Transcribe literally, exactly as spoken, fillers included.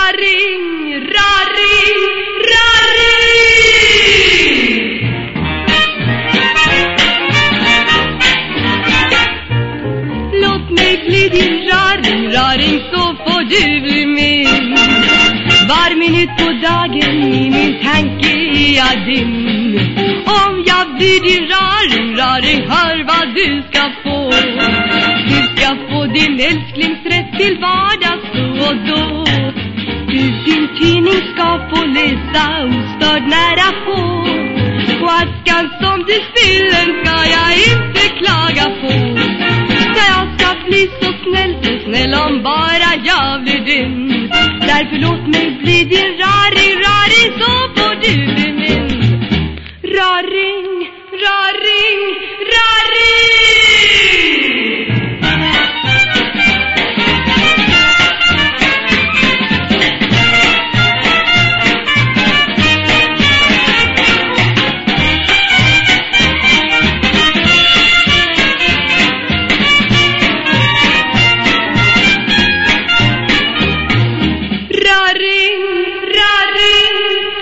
raring, raring, raring. Låt mig bli din raring, raring, så får du bli min. Var minut på dagen i min tanke är jag din. Om jag blir din raring, raring, hör vad du ska få. Du ska få din älsklingsrätt till vardags då och då. Du din tidning ska få läsa ostörd nära på. Och askan som du spiller ska jag inte klaga på. Så jag ska bli så snäll, så snäll om bara jag blir din. Därför låt mig bli din raring, raring, så får du bli min. Raring, raring.